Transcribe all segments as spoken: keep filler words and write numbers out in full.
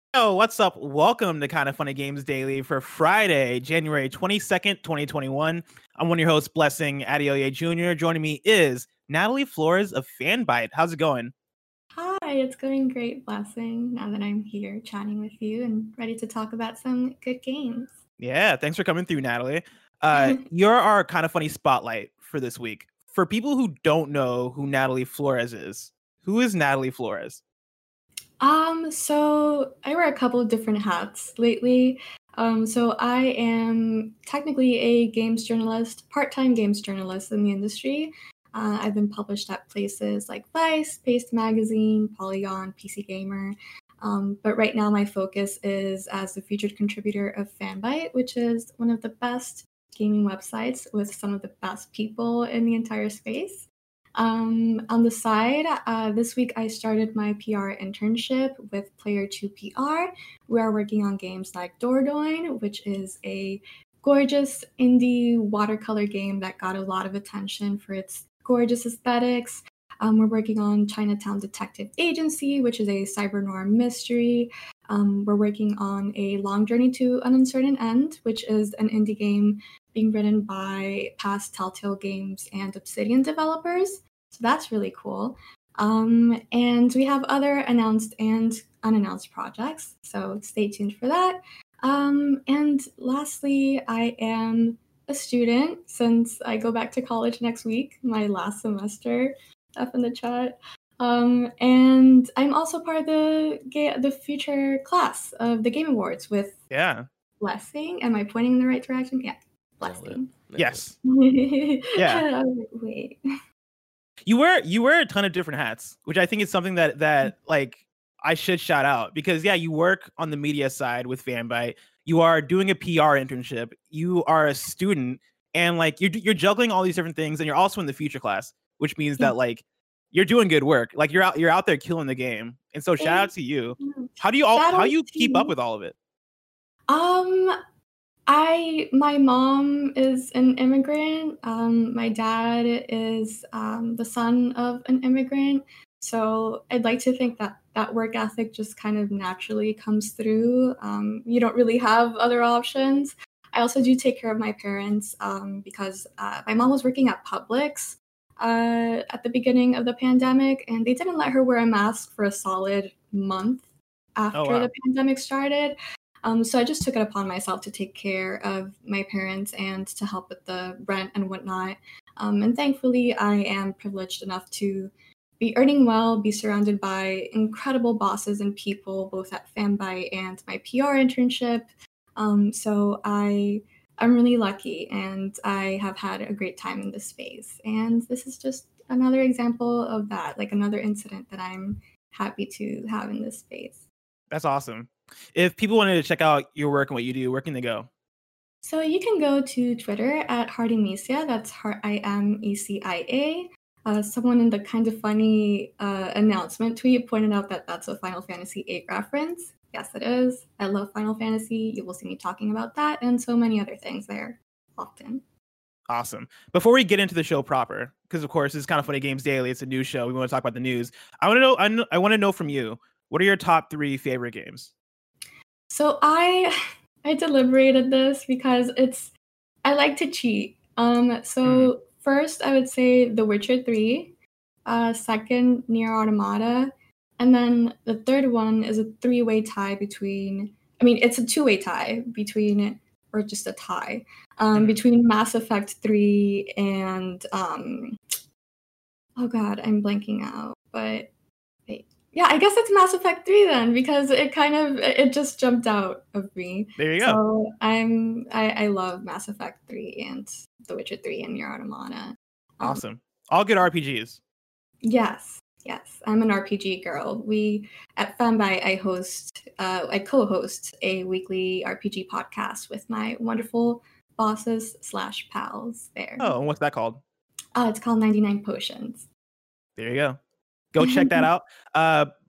Yo, what's up? Welcome to Kind of Funny Games Daily for Friday, January twenty-second, twenty twenty-one. I'm one of your hosts, Blessing Adeoye Junior Joining me is Natalie Flores of Fanbyte. How's it going? Hi, it's going great, Blessing, now that I'm here chatting with you and ready to talk about some good games. Yeah, thanks for coming through, Natalie. Uh, you're our Kind of Funny spotlight for this week. For people who don't know who Natalie Flores is, who is Natalie Flores? Um, so I wear a couple of different hats lately. Um, so I am technically a games journalist, part-time games journalist in the industry. Uh, I've been published at places like Vice, Paste Magazine, Polygon, P C Gamer. Um, but right now my focus is as the featured contributor of Fanbyte, which is one of the best gaming websites with some of the best people in the entire space. Um, on the side, uh, this week I started my P R internship with Player two P R. We are working on games like Dordogne, which is a gorgeous indie watercolor game that got a lot of attention for its gorgeous aesthetics. Um, we're working on Chinatown Detective Agency, which is a cyber noir mystery. Um, we're working on A Long Journey to an Uncertain End, which is an indie game being written by past Telltale Games and Obsidian developers. So that's really cool. Um, and we have other announced and unannounced projects, so stay tuned for that. Um, and lastly, I am a student since I go back to college next week, my last semester, up in the chat. Um, and I'm also part of the ga- the future class of the Game Awards with Yeah. Blessing. Am I pointing in the right direction? Yeah. Blessing. Yes. yeah. Yeah. Wait. You wear you wear a ton of different hats, which I think is something that that like I should shout out because yeah, you work on the media side with Fanbyte. You are doing a P R internship. You are a student, and like you're you're juggling all these different things, and you're also in the future class, which means Yeah. that like you're doing good work. Like you're out you're out there killing the game. And so shout out to you. How do you all Shout how out do you to keep up you. with all of it? Um, I my mom is an immigrant. Um, my dad is um, the son of an immigrant. So I'd like to think that that work ethic just kind of naturally comes through. Um, you don't really have other options. I also do take care of my parents um, because uh, my mom was working at Publix uh, at the beginning of the pandemic, and they didn't let her wear a mask for a solid month after Oh, wow. the pandemic started. Um, so I just took it upon myself to take care of my parents and to help with the rent and whatnot. Um, and thankfully, I am privileged enough to be earning well, be surrounded by incredible bosses and people, both at Fanbyte and my P R internship. Um, so I I'm really lucky, and I have had a great time in this space. And this is just another example of that, like another incident that I'm happy to have in this space. That's awesome. If people wanted to check out your work and what you do, where can they go? So you can go to Twitter at Hardymecia. That's Heart I M E C I A. Uh, someone in the kind of funny uh, announcement tweet pointed out that that's a Final Fantasy eight reference. Yes, it is. I love Final Fantasy. You will see me talking about that and so many other things there often. Awesome. Before we get into the show proper, because of course it's Kind of Funny Games Daily, it's a news show. We want to talk about the news. I want to know. I, kn- I want to know from you. What are your top three favorite games? So I I deliberated this because it's I like to cheat. Um, so Mm. first I would say The Witcher three, uh, second Nier Automata, and then the third one is a three-way tie between. I mean, it's a two-way tie between, or just a tie um, Mm. between Mass Effect three and um, oh god, I'm blanking out. But wait, yeah, I guess it's Mass Effect three then because it kind of it just jumped out of me. There you go. So I'm I, I love Mass Effect three and The Witcher three and Nier Automata. Um, Awesome. All good R P Gs. Yes, yes, I'm an R P G girl. We at Fanbyte, I host, uh, I co-host a weekly R P G podcast with my wonderful bosses slash pals there. Oh, and what's that called? Uh, it's called ninety-nine Potions. There you go. Go check that out. Uh, but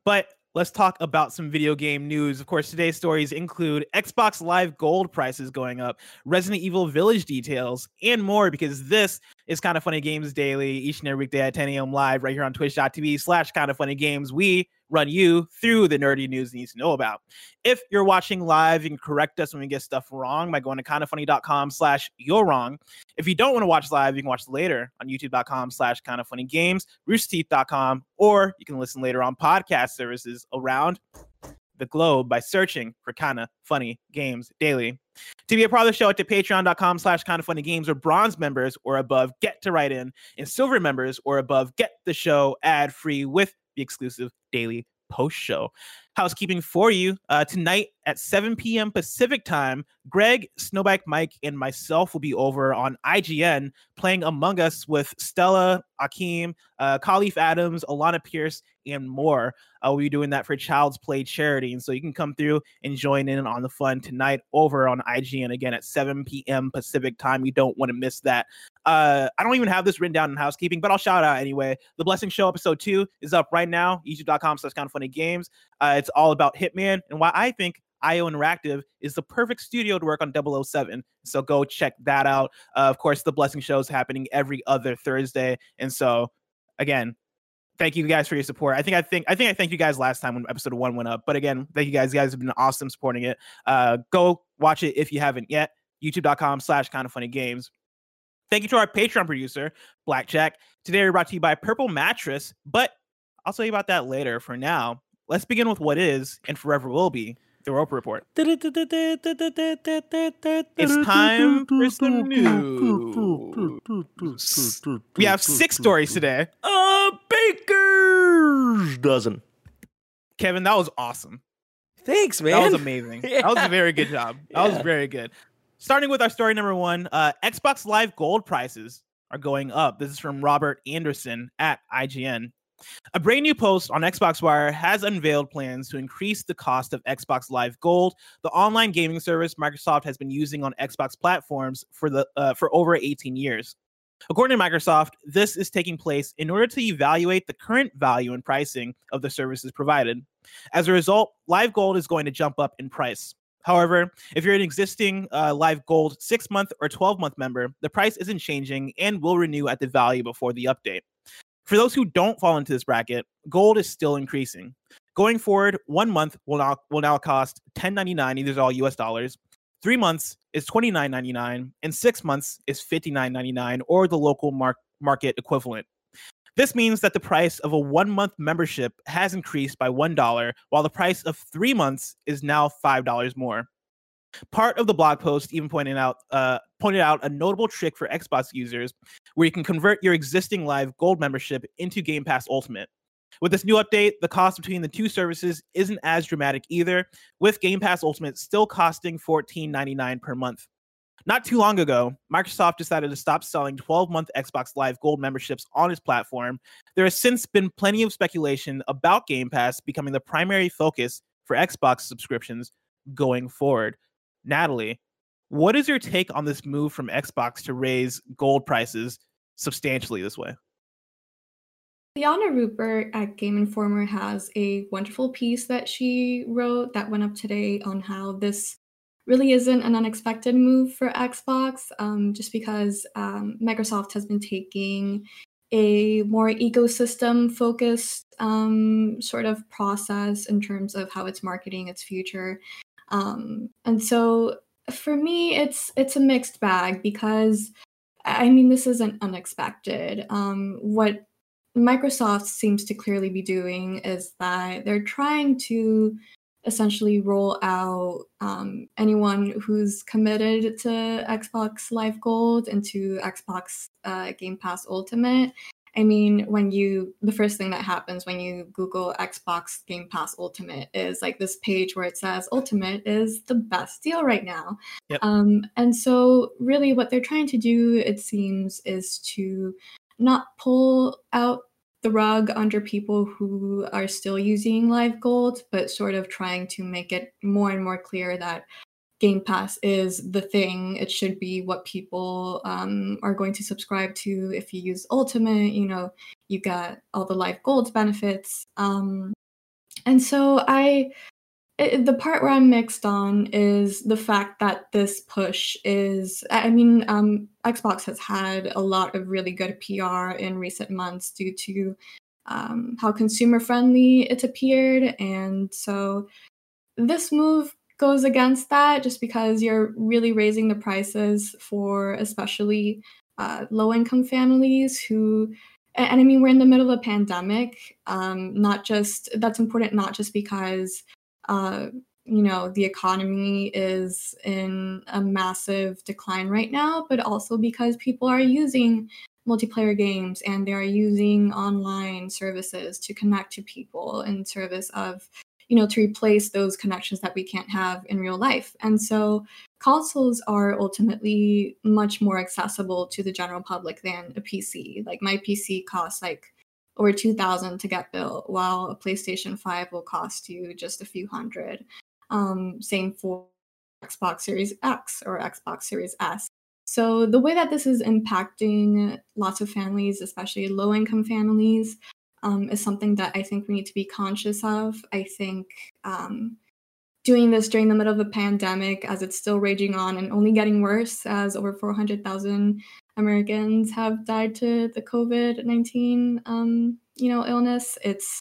let's talk about some video game news. Of course, today's stories include Xbox Live Gold prices going up, Resident Evil Village details, and more, because this is Kind of Funny Games Daily, each and every weekday at ten a.m. live right here on twitch.tv slash Kind of Funny Games. We run you through the nerdy news you need to know about. If you're watching live, you can correct us when we get stuff wrong by going to kindoffunny.com slash you're wrong. If you don't want to watch live, you can watch later on youtube.com slash kindoffunnygames, rooster teeth dot com, or you can listen later on podcast services around the globe by searching for Kinda Funny Games Daily. To be a part of the show, at the patreon.com slash Kinda Funny Games, where bronze members or above get to write in, and silver members or above get the show ad-free with the exclusive daily post show. Housekeeping for you, uh, tonight at seven p.m. Pacific time, Greg, Snowbike Mike, and myself will be over on I G N playing Among Us with Stella, Akeem, uh, Khalif Adams, Alana Pierce, and more. Uh, we'll be doing that for Child's Play charity, and so you can come through and join in on the fun tonight over on I G N again at seven p.m. Pacific time. You don't want to miss that. Uh, I don't even have this written down in housekeeping, but I'll shout out anyway. The Blessing Show episode two is up right now, youtube.com slash Kind of Funny Games. Uh, it's all about Hitman and why I think I O Interactive is the perfect studio to work on double oh seven. So go check that out. Uh, of course, the Blessing Show is happening every other Thursday. And so, again, thank you guys for your support. I think I think I think I thanked you guys last time when episode one went up. But again, thank you guys. You guys have been awesome supporting it. Uh, go watch it if you haven't yet. youtube.com slash Kind of Funny Games. Thank you to our Patreon producer, Blackjack. Today we're brought to you by Purple Mattress, but I'll tell you about that later. For now, let's begin with what is and forever will be the Roper Report. It's time for some news. We have six stories today. A baker's dozen. Kevin, that was awesome. Thanks, man. That was amazing. Yeah. That was a very good job. That yeah. was very good. Starting with our story number one, uh, Xbox Live Gold prices are going up. This is from Robert Anderson at I G N. A brand new post on Xbox Wire has unveiled plans to increase the cost of Xbox Live Gold, the online gaming service Microsoft has been using on Xbox platforms for the uh, for over eighteen years. According to Microsoft, this is taking place in order to evaluate the current value and pricing of the services provided. As a result, Live Gold is going to jump up in price. However, if you're an existing uh, Live Gold six-month or twelve-month member, the price isn't changing and will renew at the value before the update. For those who don't fall into this bracket, Gold is still increasing. Going forward, one month will now will now cost ten ninety-nine. These are all U S dollars. Three months is twenty-nine ninety-nine, and six months is fifty-nine ninety-nine, or the local mar- market equivalent. This means that the price of a one-month membership has increased by one dollar, while the price of three months is now five dollars more. Part of the blog post even pointed out uh, pointed out a notable trick for Xbox users, where you can convert your existing Live Gold membership into Game Pass Ultimate. With this new update, the cost between the two services isn't as dramatic either, with Game Pass Ultimate still costing fourteen ninety-nine per month. Not too long ago, Microsoft decided to stop selling twelve-month Xbox Live Gold memberships on its platform. There has since been plenty of speculation about Game Pass becoming the primary focus for Xbox subscriptions going forward. Natalie, what is your take on this move from Xbox to raise Gold prices substantially this way? Liana Rupert at Game Informer has a wonderful piece that she wrote that went up today on how this really isn't an unexpected move for Xbox, um, just because um, Microsoft has been taking a more ecosystem-focused um, sort of process in terms of how it's marketing its future. Um, and so for me, it's it's a mixed bag because, I mean, this isn't unexpected. Um, what Microsoft seems to clearly be doing is that they're trying to essentially roll out um, anyone who's committed to Xbox Live Gold into Xbox uh, Game Pass Ultimate. I mean, when you, the first thing that happens when you Google Xbox Game Pass Ultimate is like this page where it says Ultimate is the best deal right now. Yep. Um, and so really what they're trying to do, it seems, is to not pull out the rug under people who are still using Live Gold, but sort of trying to make it more and more clear that Game Pass is the thing. It should be what people um, are going to subscribe to. If you use Ultimate, you know, you got all the Live Gold benefits. Um, and so I it, the part where I'm mixed on is the fact that this push is, I mean, um, Xbox has had a lot of really good P R in recent months due to um, how consumer friendly it's appeared. And so this move goes against that just because you're really raising the prices for especially uh, low income families who, and, and I mean, we're in the middle of a pandemic. Um, not just, that's important, not just because uh, you know, the economy is in a massive decline right now, but also because people are using multiplayer games and they are using online services to connect to people in service of, you know, to replace those connections that we can't have in real life. And so consoles are ultimately much more accessible to the general public than a P C. Like my P C costs like over two thousand to get built, while a PlayStation five will cost you just a few hundred. Um, same for Xbox Series X or Xbox Series S. So the way that this is impacting lots of families, especially low-income families, um, is something that I think we need to be conscious of. I think um, doing this during the middle of a pandemic, as it's still raging on and only getting worse, as over four hundred thousand Americans have died to the COVID nineteen, um, you know, illness. It's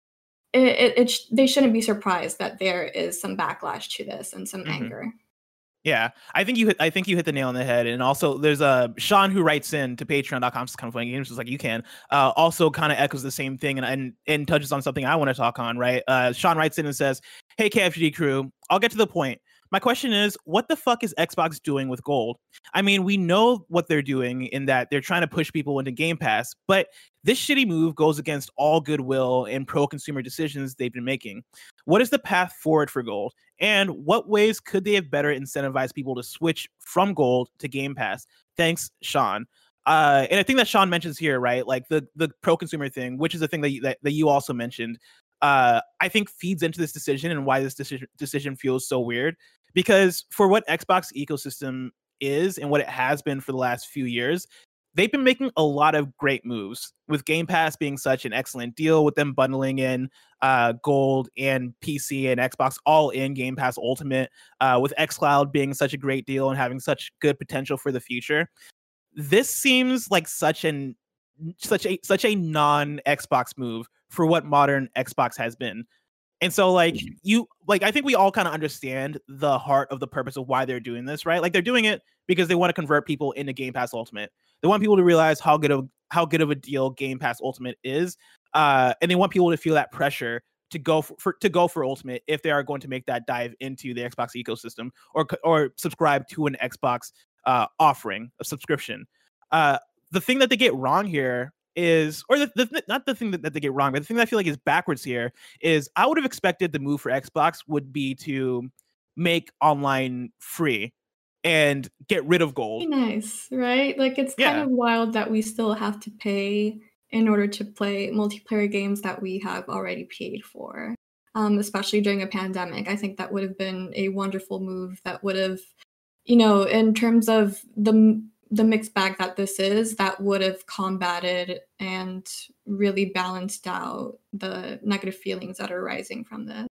it, it, it sh- they shouldn't be surprised that there is some backlash to this and some Mm-hmm. anger. Yeah, I think you hit. I think you hit the nail on the head. And also, there's a uh, Sean who writes in to patreon dot com kind of funny games, just like you can. Uh, also, kind of echoes the same thing and, and and touches on something I want to talk on. Right? Uh, Sean writes in and says, "Hey K F G D crew, I'll get to the point. My question is, what the fuck is Xbox doing with Gold? I mean, we know what they're doing in that they're trying to push people into Game Pass, but this shitty move goes against all goodwill and pro-consumer decisions they've been making. What is the path forward for Gold? And what ways could they have better incentivized people to switch from Gold to Game Pass? Thanks, Sean." Uh, and I think that Sean mentions here, right, like the the pro-consumer thing, which is the thing that you, that, that you also mentioned, uh, I think feeds into this decision and why this decision decision feels so weird. Because for what Xbox ecosystem is and what it has been for the last few years, they've been making a lot of great moves, with Game Pass being such an excellent deal, with them bundling in uh, Gold and P C and Xbox all in Game Pass Ultimate, uh, with xCloud being such a great deal and having such good potential for the future. This seems like such an such a such a non-Xbox move for what modern Xbox has been. And so, like, you, like, I think we all kind of understand the heart of the purpose of why they're doing this, right? Like, they're doing it because they want to convert people into Game Pass Ultimate. They want people to realize how good of how good of a deal Game Pass Ultimate is, uh, and they want people to feel that pressure to go for, for to go for Ultimate if they are going to make that dive into the Xbox ecosystem or or subscribe to an Xbox uh, offering, a subscription. Uh, the thing that they get wrong here is, or the, the not the thing that, that they get wrong, but the thing that I feel like is backwards here is I would have expected the move for Xbox would be to make online free and get rid of Gold. Nice, right? Like, it's kind Yeah. of wild that we still have to pay in order to play multiplayer games that we have already paid for, um, especially during a pandemic. I think that would have been a wonderful move that would have, you know, in terms of the the mixed bag that this is, that would have combated and really balanced out the negative feelings that are arising from this.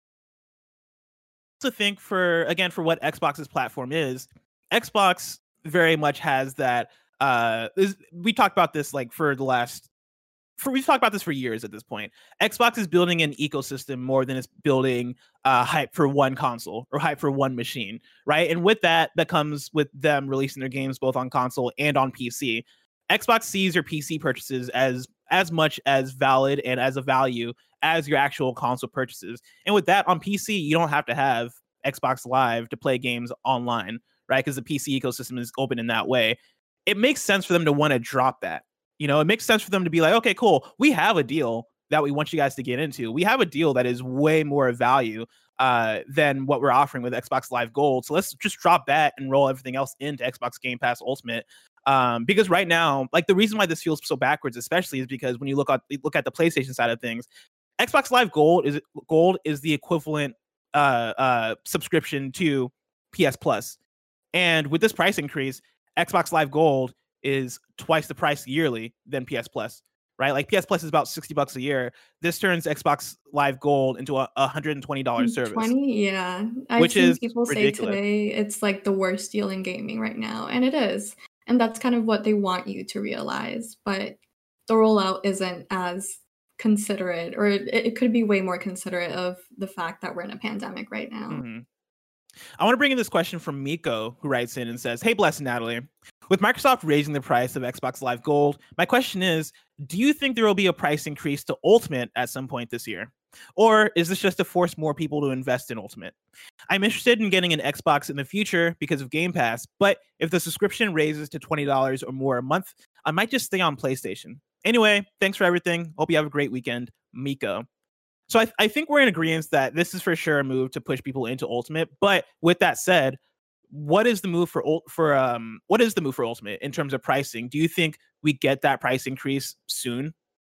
To think for, again, for what Xbox's platform is, Xbox very much has that, uh, is, we talked about this like for the last, for we've talked about this for years at this point. Xbox is building an ecosystem more than it's building uh, hype for one console or hype for one machine, right? And with that, that comes with them releasing their games both on console and on P C. Xbox sees your P C purchases as as much as valid and as a value as your actual console purchases. And with that, on P C, you don't have to have Xbox Live to play games online, right? Because the P C ecosystem is open in that way. It makes sense for them to want to drop that. You know, it makes sense for them to be like, okay, cool. We have a deal that we want you guys to get into. We have a deal that is way more value uh, than what we're offering with Xbox Live Gold. So let's just drop that and roll everything else into Xbox Game Pass Ultimate. Um, because right now, like, the reason why this feels so backwards, especially, is because when you look at look at the PlayStation side of things, Xbox Live Gold is Gold is the equivalent uh, uh, subscription to P S Plus, and with this price increase, Xbox Live Gold is twice the price yearly than P S Plus, right? Like P S Plus is about sixty bucks a year. This turns Xbox Live Gold into a one hundred twenty dollars service. twenty, yeah. I've Which seen is people say ridiculous. today it's like the worst deal in gaming right now, and it is. And that's kind of what they want you to realize, but the rollout isn't as considerate, or it, it could be way more considerate of the fact that we're in a pandemic right now. Mm-hmm. I want to bring in this question from Miko, who writes in and says, "Hey, Blessed Natalie, with Microsoft raising the price of Xbox Live Gold, my question is, do you think there will be a price increase to Ultimate at some point this year? Or is this just to force more people to invest in Ultimate? I'm interested in getting an Xbox in the future because of Game Pass, but if the subscription raises to twenty dollars or more a month, I might just stay on PlayStation. Anyway, thanks for everything. Hope you have a great weekend, Miko." So I, I think we're in agreement that this is for sure a move to push people into Ultimate. But with that said, what is the move for for um what is the move for Ultimate in terms of pricing? Do you think we get that price increase soon?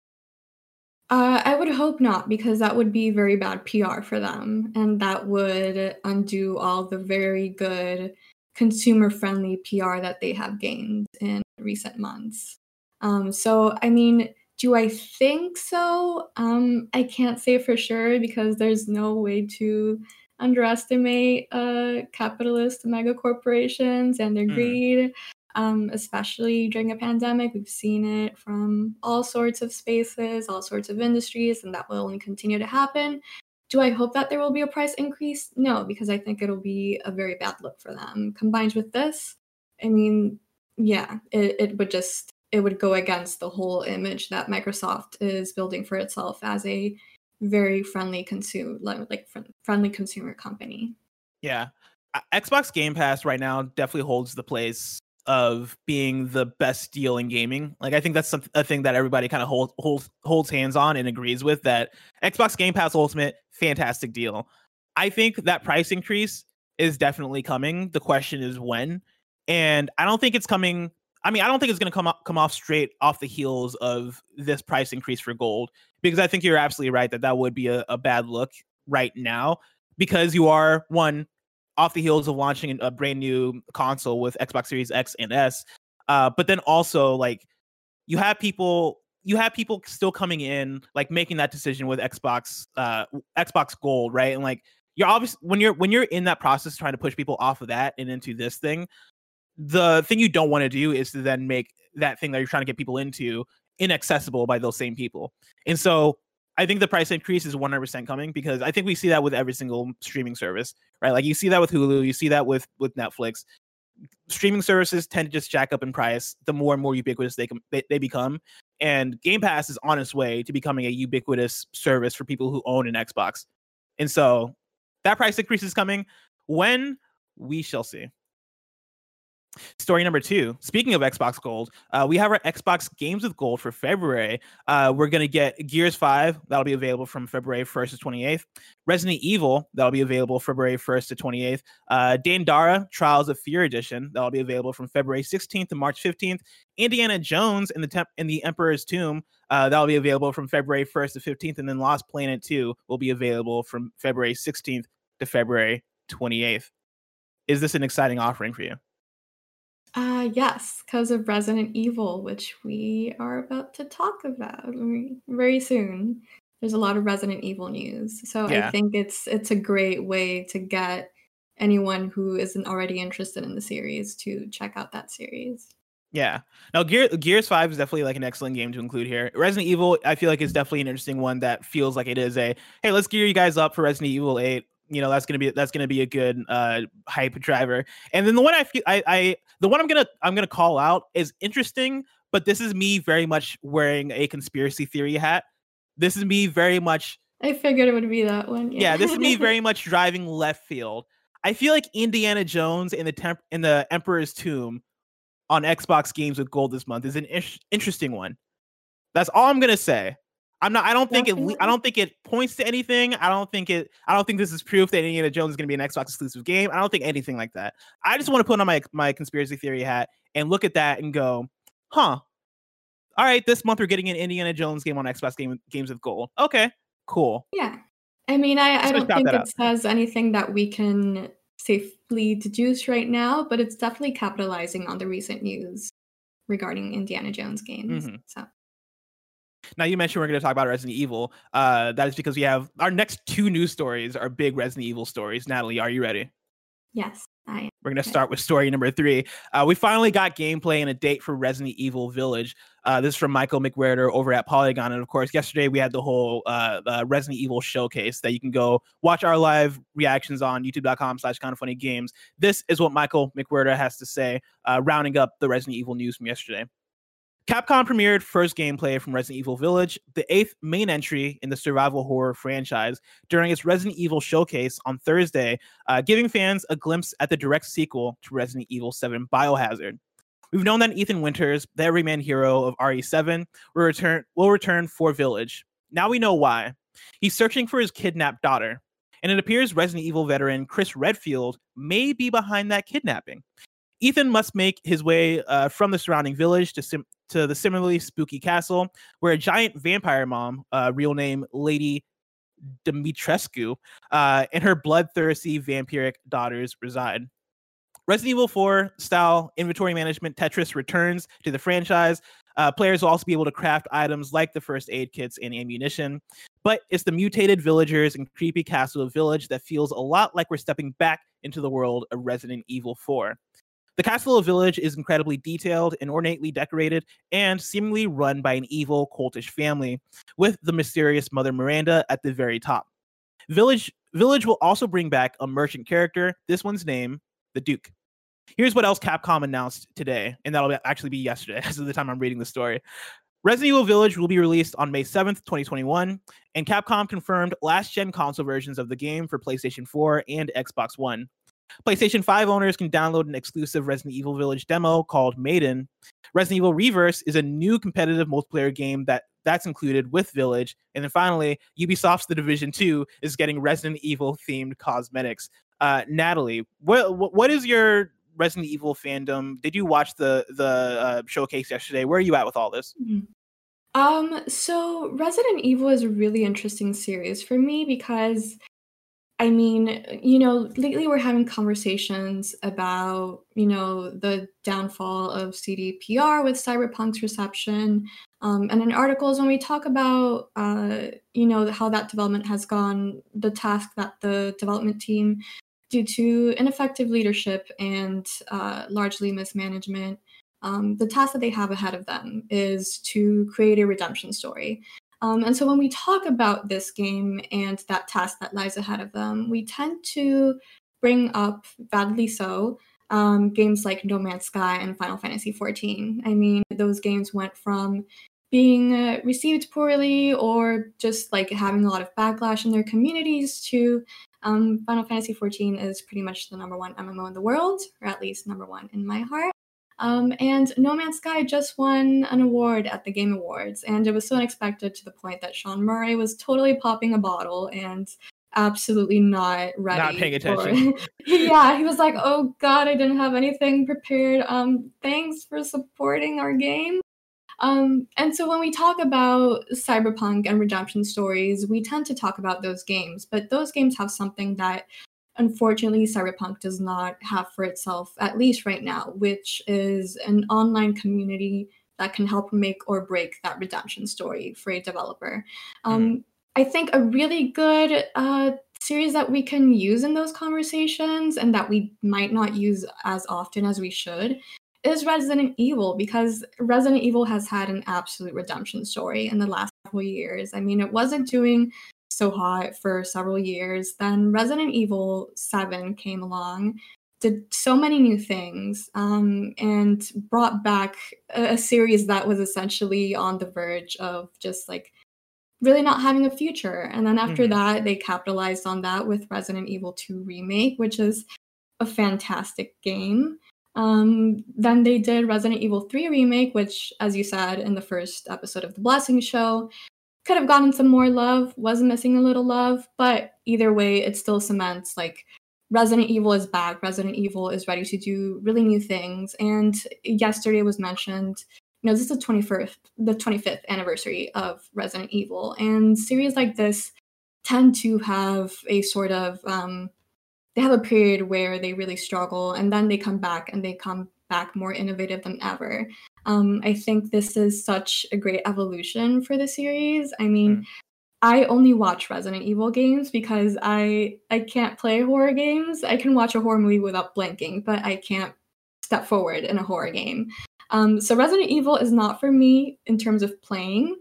Uh, I would hope not, because that would be very bad P R for them, and that would undo all the very good consumer-friendly P R that they have gained in recent months. Um, so, I mean, do I think so? Um, I can't say for sure because there's no way to underestimate uh, capitalist mega corporations and their Mm. greed, um, especially during a pandemic. We've seen it from all sorts of spaces, all sorts of industries, and that will only continue to happen. Do I hope that there will be a price increase? No, because I think it'll be a very bad look for them. Combined with this, I mean, yeah, it, it would just it would go against the whole image that Microsoft is building for itself as a very friendly consumer, like fr- friendly consumer company. Yeah, Uh, Xbox Game Pass right now definitely holds the place of being the best deal in gaming. Like I think that's some, a thing that everybody kind of holds holds holds hands on and agrees with, that Xbox Game Pass Ultimate, fantastic deal. I think that price increase is definitely coming. The question is when, and I don't think it's coming. I mean, I don't think it's going to come up, come off straight off the heels of this price increase for gold, because I think you're absolutely right that that would be a, a bad look right now, because you are, one, off the heels of launching a brand new console with Xbox Series X and S, uh, but then also like you have people you have people still coming in, like making that decision with Xbox uh, Xbox Gold, right? And like you're obviously when you're when you're in that process trying to push people off of that and into this thing, the thing you don't want to do is to then make that thing that you're trying to get people into inaccessible by those same people. And so I think the price increase is one hundred percent coming, because I think we see that with every single streaming service, right? Like you see that with Hulu, you see that with with Netflix. Streaming services tend to just jack up in price the more and more ubiquitous they, com- they they become. And Game Pass is on its way to becoming a ubiquitous service for people who own an Xbox. And so that price increase is coming. When? We shall see. Story number two. Speaking of Xbox Gold, uh, we have our Xbox Games with Gold for February. Uh, we're going to get Gears five. That'll be available from February first to twenty-eighth. Resident Evil. That'll be available February first to twenty-eighth. Uh, Dandara Trials of Fear Edition. That'll be available from February sixteenth to March fifteenth. Indiana Jones in the Temp- in the Emperor's Tomb. Uh, that'll be available from February first to fifteenth. And then Lost Planet two will be available from February sixteenth to February twenty-eighth. Is this an exciting offering for you? Uh, yes, because of Resident Evil, which we are about to talk about very soon. There's a lot of Resident Evil news, so Yeah. I think it's it's a great way to get anyone who isn't already interested in the series to check out that series. Yeah. Now, Gear, Gears five is definitely like an excellent game to include here. Resident Evil, I feel like, is definitely an interesting one that feels like it is a, hey, let's gear you guys up for Resident Evil eight. You know, that's gonna be that's gonna be a good uh, hype driver. And then the one I feel I, I the one I'm gonna I'm gonna call out is interesting, but this is me very much wearing a conspiracy theory hat. This is me very much. I figured it would be that one. Yeah, Yeah, this is me very much driving left field. I feel like Indiana Jones in the temp in the Emperor's Tomb on Xbox Games with Gold this month is an ish- interesting one. That's all I'm gonna say. I'm not. I don't think it. I don't think it points to anything. I don't think it. I don't think this is proof that Indiana Jones is gonna be an Xbox exclusive game. I don't think anything like that. I just want to put on my my conspiracy theory hat and look at that and go, huh. All right, this month we're getting an Indiana Jones game on Xbox game, Games with Gold. Okay, cool. Yeah, I mean, I, I don't think it out. says anything that we can safely deduce right now, but it's definitely capitalizing on the recent news regarding Indiana Jones games. Mm-hmm. So, Now, you mentioned we're going to talk about Resident Evil. Uh, that is because we have our next two news stories are big Resident Evil stories. Natalie, are you ready? Yes, I am. We're going to start with story number three. Uh, we finally got gameplay and a date for Resident Evil Village. Uh, this is from Michael McWherter over at Polygon. And of course, yesterday we had the whole uh, uh, Resident Evil showcase that you can go watch our live reactions on youtube.com slash kind of funny games. This is what Michael McWherter has to say, uh, rounding up the Resident Evil news from yesterday. Capcom premiered first gameplay from Resident Evil Village, the eighth main entry in the survival horror franchise, during its Resident Evil showcase on Thursday, uh, giving fans a glimpse at the direct sequel to Resident Evil seven Biohazard. We've known that Ethan Winters, the everyman hero of R E seven, will return, will return for Village. Now we know why. He's searching for his kidnapped daughter, and it appears Resident Evil veteran Chris Redfield may be behind that kidnapping. Ethan must make his way uh, from the surrounding village to sim- to the similarly spooky castle, where a giant vampire mom, uh, real name Lady Dimitrescu, uh, and her bloodthirsty vampiric daughters reside. Resident Evil four style inventory management Tetris returns to the franchise. Uh, players will also be able to craft items like the first aid kits and ammunition, but it's the mutated villagers and creepy castle of Village that feels a lot like we're stepping back into the world of Resident Evil four. The Castle of Village is incredibly detailed and ornately decorated and seemingly run by an evil, cultish family, with the mysterious Mother Miranda at the very top. Village Village will also bring back a merchant character, this one's name, the Duke. Here's what else Capcom announced today, and that'll actually be yesterday, as of the time I'm reading the story. Resident Evil Village will be released on May seventh, twenty twenty-one, and Capcom confirmed last-gen console versions of the game for PlayStation four and Xbox One. PlayStation five owners can download an exclusive Resident Evil Village demo called Maiden. Resident Evil Reverse is a new competitive multiplayer game that that's included with Village. And then finally, Ubisoft's The Division two is getting Resident Evil themed cosmetics. Uh, Natalie, what what is your Resident Evil fandom? Did you watch the the uh, showcase yesterday? Where are you at with all this? Um, so Resident Evil is a really interesting series for me because I mean, you know, lately we're having conversations about, you know, the downfall of C D P R with Cyberpunk's reception. Um, and in articles, when we talk about, uh, you know, how that development has gone, the task that the development team, due to ineffective leadership and uh, largely mismanagement, um, the task that they have ahead of them is to create a redemption story. Um, and so when we talk about this game and that task that lies ahead of them, we tend to bring up, validly so, um, games like No Man's Sky and Final Fantasy fourteen. I mean, those games went from being uh, received poorly or just like having a lot of backlash in their communities to um, Final Fantasy fourteen is pretty much the number one M M O in the world, or at least number one in my heart. Um, and No Man's Sky just won an award at the Game Awards, and it was so unexpected to the point that Sean Murray was totally popping a bottle and absolutely not ready. Not paying attention. For... yeah, he was like, oh god, I didn't have anything prepared. Um, thanks for supporting our game. Um, and so when we talk about Cyberpunk and redemption stories, we tend to talk about those games, but those games have something that unfortunately Cyberpunk does not have for itself, at least right now, which is an online community that can help make or break that redemption story for a developer. Um, mm. I think a really good uh, series that we can use in those conversations and that we might not use as often as we should is Resident Evil, because Resident Evil has had an absolute redemption story in the last couple of years. I mean, it wasn't doing so hot for several years. Then Resident Evil seven came along, did so many new things, um, and brought back a, a series that was essentially on the verge of just like really not having a future. And then after mm-hmm. that, they capitalized on that with Resident Evil two Remake, which is a fantastic game. Um, then they did Resident Evil three Remake, which, as you said in the first episode of The Blessing Show, could have gotten some more love, was missing a little love, but either way, it still cements, like, Resident Evil is back, Resident Evil is ready to do really new things, and yesterday was mentioned, you know, this is the twenty-first, the twenty-fifth anniversary of Resident Evil, and series like this tend to have a sort of, um, they have a period where they really struggle, and then they come back, and they come back more innovative than ever. Um, I think this is such a great evolution for the series. I mean, mm. I only watch Resident Evil games because I I can't play horror games. I can watch a horror movie without blinking, but I can't step forward in a horror game. Um, so Resident Evil is not for me in terms of playing.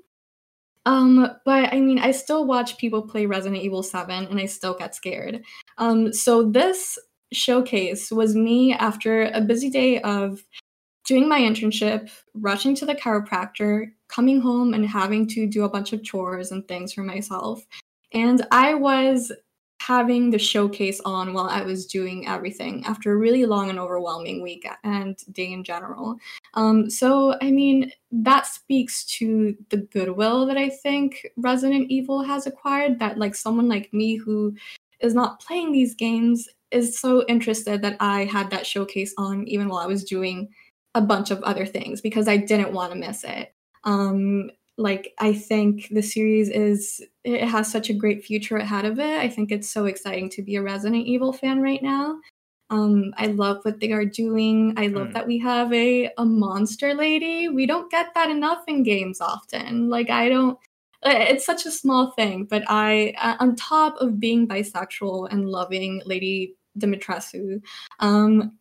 Um, but I mean, I still watch people play Resident Evil seven and I still get scared. Um, so this showcase was me after a busy day of doing my internship, rushing to the chiropractor, coming home and having to do a bunch of chores and things for myself. And I was having the showcase on while I was doing everything after a really long and overwhelming week and day in general. Um, so, I mean, that speaks to the goodwill that I think Resident Evil has acquired, that like someone like me who is not playing these games is so interested that I had that showcase on even while I was doing a bunch of other things because I didn't want to miss it. Um, like, I think the series is, it has such a great future ahead of it. I think it's so exciting to be a Resident Evil fan right now. Um, I love what they are doing. I love mm. that we have a, a monster lady. We don't get that enough in games often. Like, I don't, it's such a small thing, but I, on top of being bisexual and loving Lady Dimitrescu, um,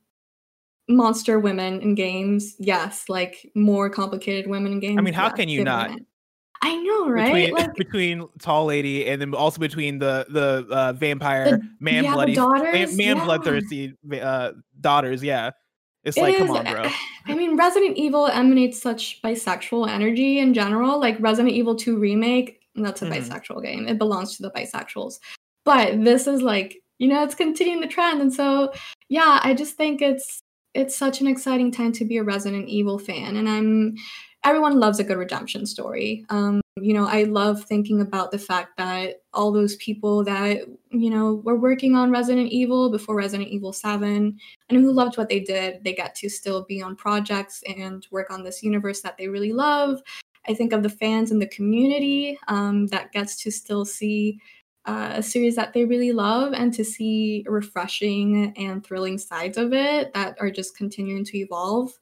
monster women in games, yes, like more complicated women in games. I mean, how yes, can you not? Women. I know, right? Between, like, between tall lady and then also between the the uh, vampire the, man yeah, bloody daughters, man, man yeah. bloodthirsty uh, daughters. Yeah, it's it like, is, come on, bro. I mean, Resident Evil emanates such bisexual energy in general. Like Resident Evil two remake, that's a mm-hmm. bisexual game. It belongs to the bisexuals. But this is like, you know, it's continuing the trend, and so yeah, I just think it's. It's such an exciting time to be a Resident Evil fan, and I'm everyone loves a good redemption story. Um, you know, I love thinking about the fact that all those people that, you know, were working on Resident Evil before Resident Evil seven and who loved what they did, they get to still be on projects and work on this universe that they really love. I think of the fans and the community um, that gets to still see Uh, a series that they really love and to see refreshing and thrilling sides of it that are just continuing to evolve.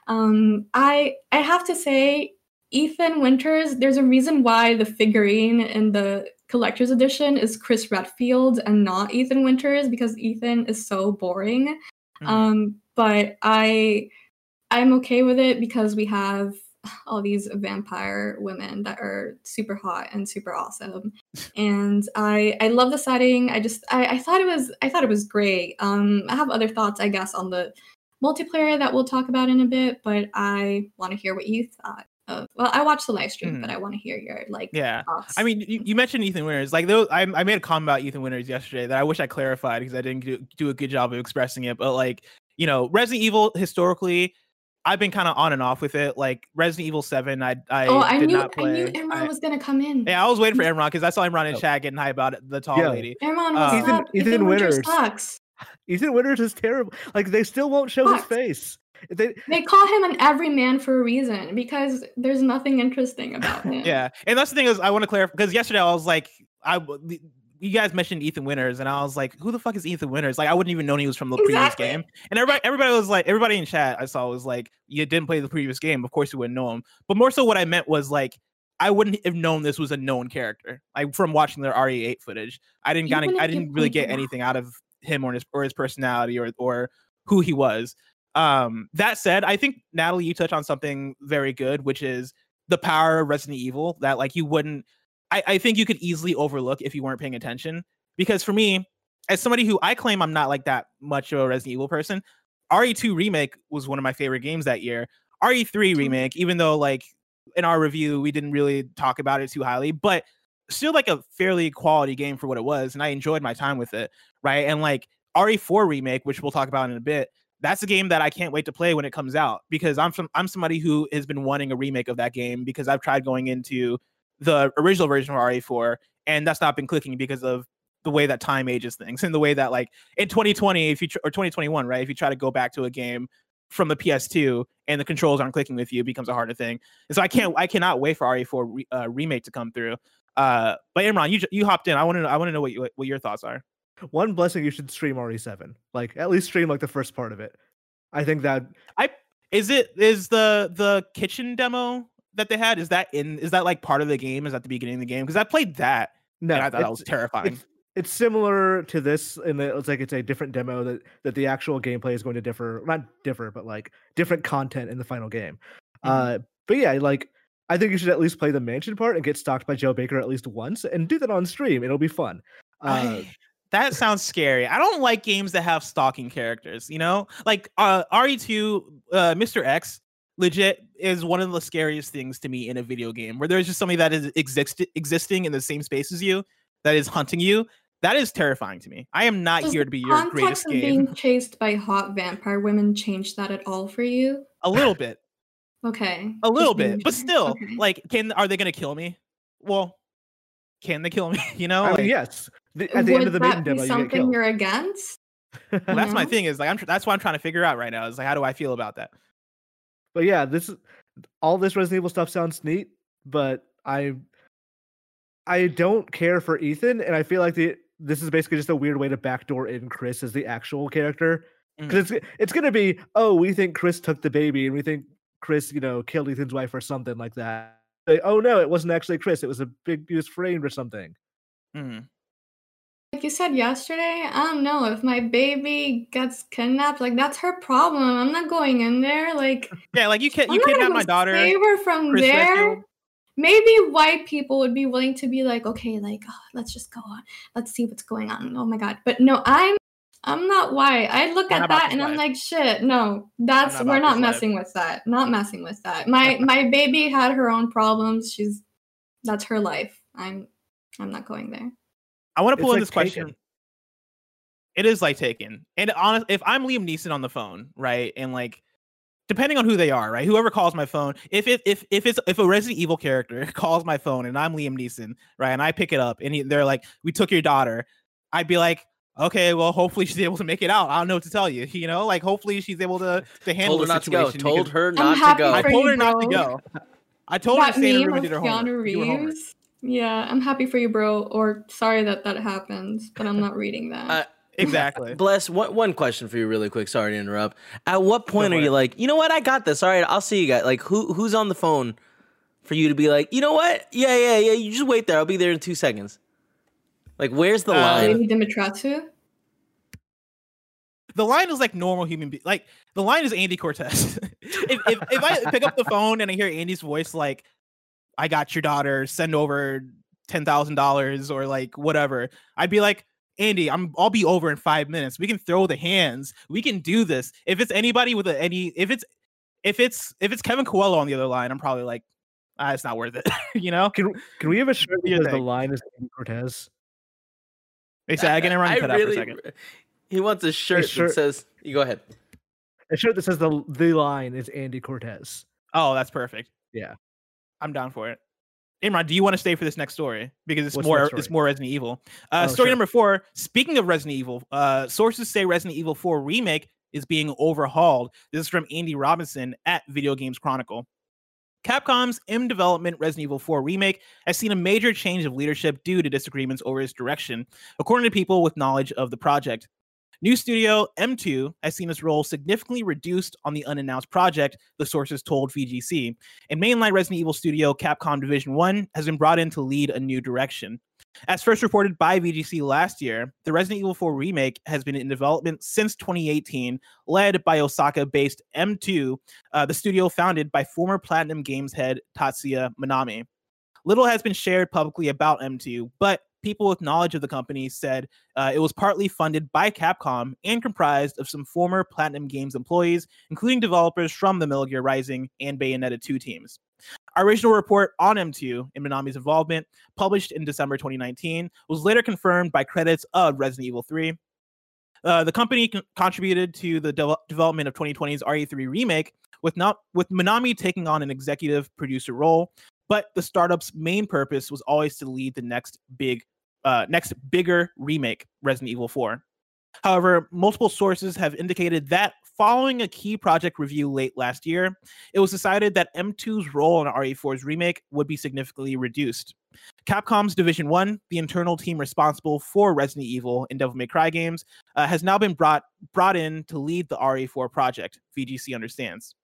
Um, I I have to say, Ethan Winters, there's a reason why the figurine in the collector's edition is Chris Redfield and not Ethan Winters, because Ethan is so boring. Mm-hmm. Um, but I I'm okay with it because we have all these vampire women that are super hot and super awesome, and I I love the setting. I just I, I thought it was I thought it was great. Um, I have other thoughts, I guess, on the multiplayer that we'll talk about in a bit, but I want to hear what you thought of. Well, I watched the live stream, mm. but I want to hear your like. Yeah, thoughts. I mean, you, you mentioned Ethan Winters. Like, those, I I made a comment about Ethan Winters yesterday that I wish I clarified because I didn't do, do a good job of expressing it. But like, you know, Resident Evil historically, I've been kind of on and off with it. Like Resident Evil seven, I I oh, I did knew not play. I knew Imran I, was gonna come in. Yeah, I was waiting for Imran because I saw Imran in oh. chat getting hype about it, the tall yeah. lady. Imran, what's uh, Ethan, up? Ethan, Ethan Winters sucks. Ethan Winters is terrible. Like they still won't show sucks. his face. They, they call him an everyman for a reason because there's nothing interesting about him. Yeah, and that's the thing is I want to clarify because yesterday I was like, I you guys mentioned Ethan Winters, and I was like, who the fuck is Ethan Winters? Like I wouldn't even know he was from the exactly. previous game. And everybody, everybody was like, everybody in chat I saw was like, you didn't play the previous game, of course you wouldn't know him. But more so, what I meant was like, I wouldn't have known this was a known character. Like from watching their R E eight footage, I didn't kind of, I didn't really get anything out of him or his or his personality or or who he was. Um, that said, I think Natalie, you touched on something very good, which is the power of Resident Evil that like you wouldn't. I, I think you could easily overlook if you weren't paying attention. Because for me, as somebody who I claim I'm not like that much of a Resident Evil person, R E two Remake was one of my favorite games that year. R E three Remake, even though like in our review we didn't really talk about it too highly, but still like a fairly quality game for what it was, and I enjoyed my time with it, right? And like R E four Remake, which we'll talk about in a bit, that's a game that I can't wait to play when it comes out because I'm from I'm somebody who has been wanting a remake of that game because I've tried going into the original version of R E four and that's not been clicking because of the way that time ages things and the way that like in twenty twenty if you tr- or twenty twenty-one, right, if you try to go back to a game from the P S two and the controls aren't clicking with you, it becomes a harder thing. And so I can't I cannot wait for R E four re- uh, remake to come through. Uh, but Imran, you you hopped in. I want to I want to know what you, what your thoughts are. One blessing, you should stream R E seven. Like at least stream like the first part of it. I think that I Is it is the the kitchen demo that they had? Is that in? Is that like part of the game? Is that the beginning of the game? Because I played that. No, and I thought that it's- was terrifying. It's, it's similar to this in that it's like it's a different demo that that the actual gameplay is going to differ, not differ, but like different content in the final game. Mhm. Uh, but yeah, like I think you should at least play the mansion part and get stalked by Joe Baker at least once, and do that on stream. It'll be fun. Uh, I- that sounds scary. I don't like games that have stalking characters. You know, like uh, R E two, uh, Mister X, legit is one of the scariest things to me in a video game, where there's just somebody that is exist existing in the same space as you, that is hunting you. That is terrifying to me. I am not Does here the to be your greatest context of game. being chased by hot vampire women change that at all for you? A little bit, Okay. a little just being bit, but sure. still, Okay. like, can are they gonna kill me? Well, can they kill me? You know, I like, mean, yes. The, at the Would end of the that maiden be demo, you get something killed. you're against? well, that's my No? thing. Is like, I'm tr- that's what I'm trying to figure out right now. Is like, how do I feel about that? But yeah, this is all this Resident Evil stuff sounds neat, but I I don't care for Ethan, and I feel like the this is basically just a weird way to backdoor in Chris as the actual character. Because it's it's gonna be, oh, we think Chris took the baby, and we think Chris, you know, killed Ethan's wife or something like that. Like, oh no, it wasn't actually Chris. It was a big, he was framed or something. Mhm. Like you said yesterday, I don't know if my baby gets kidnapped. Like that's her problem. I'm not going in there. Like Yeah, like you can I'm you not kidnap gonna my go daughter. save her from Chris there. Redfield. Maybe white people would be willing to be like, okay, like oh, let's just go on. Let's see what's going on. Oh my god. But no, I'm I'm not white. I look I'm at not that and this I'm life. like, shit, no, that's not we're about not this life. messing with that. Not messing with that. My my baby had her own problems. She's that's her life. I'm I'm not going there. I want to pull It's in like this question. Taken. It is like Taken. And honest, if I'm Liam Neeson on the phone, right, and like, depending on who they are, right, whoever calls my phone, if it if if it's if a Resident Evil character calls my phone and I'm Liam Neeson, right, and I pick it up and he, they're like, "We took your daughter," I'd be like, "Okay, well, hopefully she's able to make it out. I don't know what to tell you, you know, like hopefully she's able to to handle Told her the not to go. situation." Told because her I'm not to happy go. I for told you, her not to bro. go. I told her to That stay in her meme room and of do her homework. Keanu do her homework. Reeves. Yeah, I'm happy for you, bro. Or sorry that that happened, but I'm not reading that. Uh, Exactly. Bless, one, one question for you really quick. Sorry to interrupt. At what point for are you it. like, you know what? I got this. All right, I'll see you guys. Like, who who's on the phone for you to be like, you know what? Yeah, yeah, yeah. You just wait there. I'll be there in two seconds. Like, where's the Uh, line? Lady Dimitrescu. The line is like normal human being. Like the line is Andy Cortez. if, if if I pick up the phone and I hear Andy's voice, like, "I got your daughter. Send over ten thousand dollars or like whatever," I'd be like, "Andy, I'm I'll be over in five minutes. We can throw the hands. We can do this." If it's anybody with a, any, if it's if it's if it's Kevin Coelho on the other line, I'm probably like, ah, it's not worth it. You know? Can can we have a shirt that Your says the thing. line is Andy Cortez? They say I can run I cut out for a really, second. he wants a shirt, shirt- that says, you go ahead. A shirt that says the the line is Andy Cortez. Oh, that's perfect. Yeah. I'm down for it. Imran, do you want to stay for this next story? Because it's What's the more next it's story? more Resident Evil. Uh, Oh, story sure. number four. Speaking of Resident Evil, uh, sources say Resident Evil four remake is being overhauled. This is from Andy Robinson at Video Games Chronicle. Capcom's in development Resident Evil four remake has seen a major change of leadership due to disagreements over its direction, according to people with knowledge of the project. New studio M two has seen its role significantly reduced on the unannounced project, the sources told V G C. And mainline Resident Evil studio Capcom Division one has been brought in to lead a new direction. As first reported by V G C last year, the Resident Evil four remake has been in development since twenty eighteen, led by Osaka-based M two, uh, the studio founded by former Platinum Games head Tatsuya Minami. Little has been shared publicly about M two, but people with knowledge of the company said uh, it was partly funded by Capcom and comprised of some former Platinum Games employees, including developers from the Metal Gear Rising and Bayonetta two teams. Our original report on M two and Minami's involvement, published in December twenty nineteen, was later confirmed by credits of Resident Evil three. Uh, the company con- contributed to the de- development of twenty twenty's R E three remake, with not with Minami taking on an executive producer role. But the startup's main purpose was always to lead the next big, uh, next bigger remake, Resident Evil four. However, multiple sources have indicated that following a key project review late last year, it was decided that M two's role in R E four's remake would be significantly reduced. Capcom's Division one, the internal team responsible for Resident Evil and Devil May Cry games, uh, has now been brought brought in to lead the R E four project, V G C understands.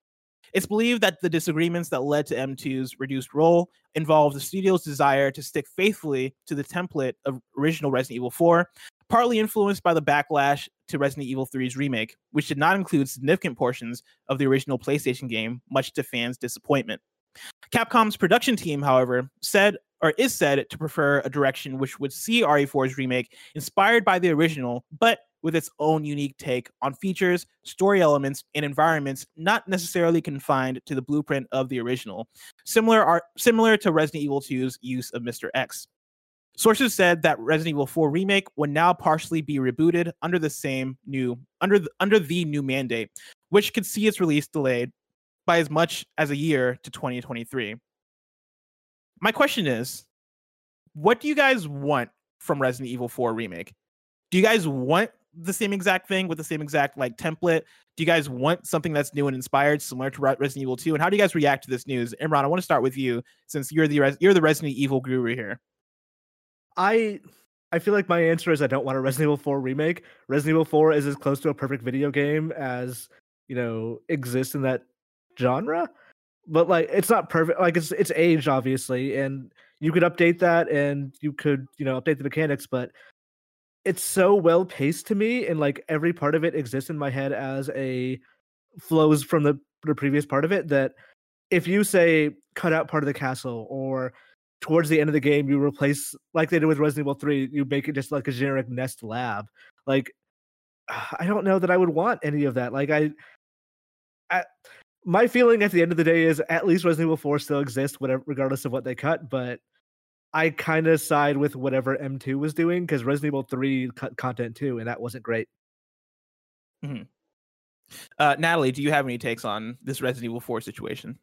It's believed that the disagreements that led to M two's reduced role involved the studio's desire to stick faithfully to the template of original Resident Evil four, partly influenced by the backlash to Resident Evil three's remake, which did not include significant portions of the original PlayStation game, much to fans' disappointment. Capcom's production team, however, said or is said to prefer a direction which would see R E four's remake inspired by the original, but with its own unique take on features, story elements, and environments not necessarily confined to the blueprint of the original, similar are similar to Resident Evil two's use of Mister X. Sources said that Resident Evil four remake would now partially be rebooted under the same new under the, under the new mandate, which could see its release delayed by as much as a year to twenty twenty-three. My question is, what do you guys want from Resident Evil four remake? Do you guys want the same exact thing with the same exact like template? Do you guys want something that's new and inspired, similar to Resident Evil two? And how do you guys react to this news? Imran, I want to start with you, since you're the you're the Resident Evil guru here. I I feel like my answer is I don't want a Resident Evil four remake. Resident Evil four is as close to a perfect video game as, you know, exists in that genre. But like it's not perfect. Like it's it's aged obviously, and you could update that and you could, you know, update the mechanics, but it's so well paced to me, and like every part of it exists in my head as a flows from the, the previous part of it, that if you say cut out part of the castle, or towards the end of the game you replace, like they did with Resident Evil three, you make it just like a generic Nest lab, like I don't know that I would want any of that. Like I, I my feeling at the end of the day is at least Resident Evil four still exists, whatever, regardless of what they cut, but I kind of side with whatever M two was doing, because Resident Evil three cut content too, and that wasn't great. Mm-hmm. Uh, Natalie, do you have any takes on this Resident Evil four situation?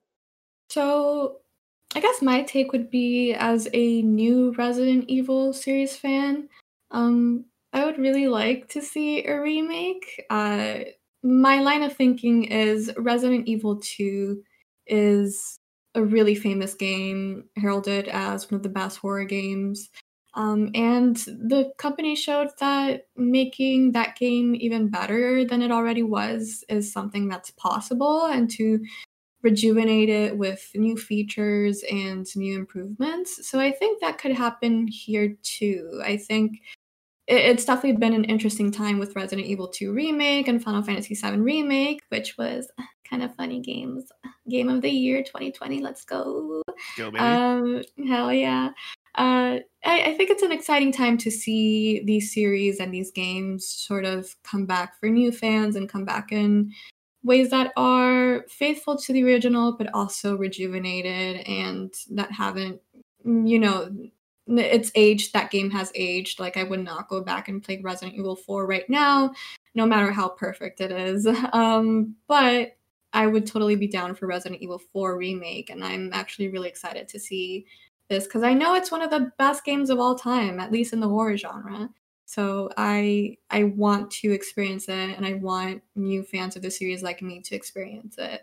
So, I guess my take would be, as a new Resident Evil series fan, um, I would really like to see a remake. Uh, my line of thinking is Resident Evil two is a really famous game, heralded as one of the best horror games. Um, and the company showed that making that game even better than it already was is something that's possible, and to rejuvenate it with new features and new improvements. So I think that could happen here too. I think it's definitely been an interesting time with Resident Evil two Remake and Final Fantasy seven Remake, which was kind of funny games. Game of the year twenty twenty, let's go. Go, baby. Um, hell yeah. Uh, I, I think it's an exciting time to see these series and these games sort of come back for new fans and come back in ways that are faithful to the original, but also rejuvenated and that haven't, you know, it's aged. That game has aged. Like, I would not go back and play Resident Evil four right now, no matter how perfect it is. Um, but I would totally be down for Resident Evil four Remake, and I'm actually really excited to see this, because I know it's one of the best games of all time, at least in the horror genre. So I I want to experience it, and I want new fans of the series like me to experience it.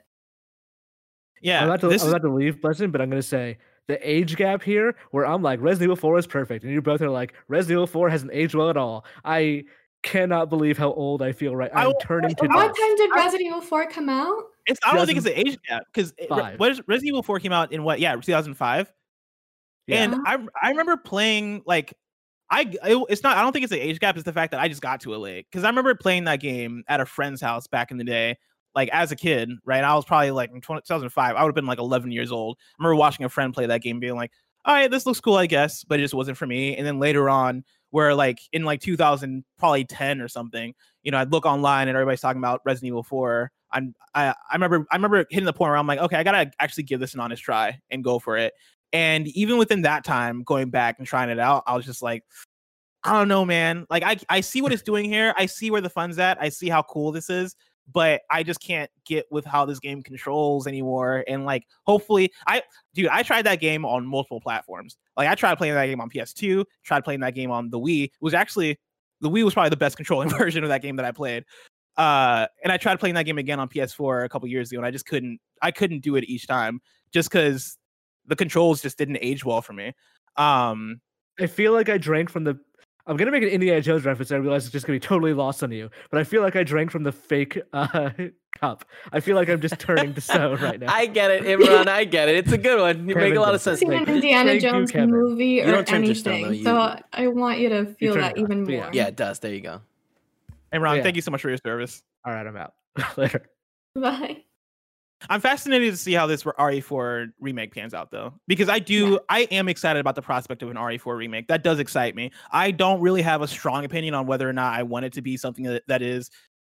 Yeah, I'm about to, this I'm is- about to leave, Blessing, but I'm going to say the age gap here, where I'm like, Resident Evil four is perfect, and you both are like, Resident Evil four hasn't aged well at all. I cannot believe how old I feel right. I'm I- turning to What dust. time did Resident Evil four come out? It's I don't think it's an age gap, because Five. Resident Evil four came out in what? Yeah, two thousand five. Yeah. And I I remember playing like I it, it's not I don't think it's an age gap. It's the fact that I just got to it late, because I remember playing that game at a friend's house back in the day, like as a kid, right? I was probably like in two thousand five. I would have been like eleven years old. I remember watching a friend play that game, being like, "All right, this looks cool, I guess," but it just wasn't for me. And then later on, where like in like two thousand, probably ten or something, you know, I'd look online and everybody's talking about Resident Evil four. I'm I I remember I remember hitting the point where I'm like, okay, I gotta actually give this an honest try and go for it. And even within that time, going back and trying it out, I was just like, I don't know, man. Like I I see what it's doing here. I see where the fun's at. I see how cool this is, but I just can't get with how this game controls anymore. And like, hopefully, I dude, I tried that game on multiple platforms. Like I tried playing that game on P S two, tried playing that game on the Wii. It was actually the Wii was probably the best controlling version of that game that I played. Uh, and I tried playing that game again on P S four a couple years ago, and I just couldn't. I couldn't do it each time, just because the controls just didn't age well for me. Um, I feel like I drank from the I'm gonna make an Indiana Jones reference. And I realize it's just gonna be totally lost on you, but I feel like I drank from the fake uh, cup. I feel like I'm just turning to stone right now. I get it, Imran. I get it. It's a good one. You Kevin make a lot of does sense. Seen an Thank you. Indiana Thank you, Jones Kevin. movie You or don't turn to stone, anything, though, you- so I want you to feel turn that it up, even but more. yeah. Yeah, it does. There you go. And Ron, Yeah. thank you so much for your service. All right, I'm out. Later. Bye. I'm fascinated to see how this R E four remake pans out, though, because I do, Yeah. I am excited about the prospect of an R E four remake. That does excite me. I don't really have a strong opinion on whether or not I want it to be something that, that is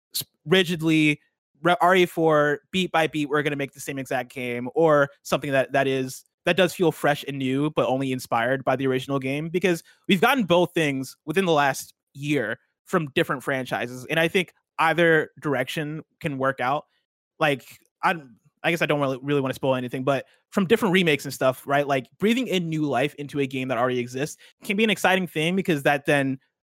rigidly R E four beat by beat. We're going to make the same exact game, or something that that is that does feel fresh and new, but only inspired by the original game. Because we've gotten both things within the last year from different franchises, and I think either direction can work out. Like I, I guess I don't really, really want to spoil anything, but from different remakes and stuff, right? Like breathing in new life into a game that already exists can be an exciting thing, because that then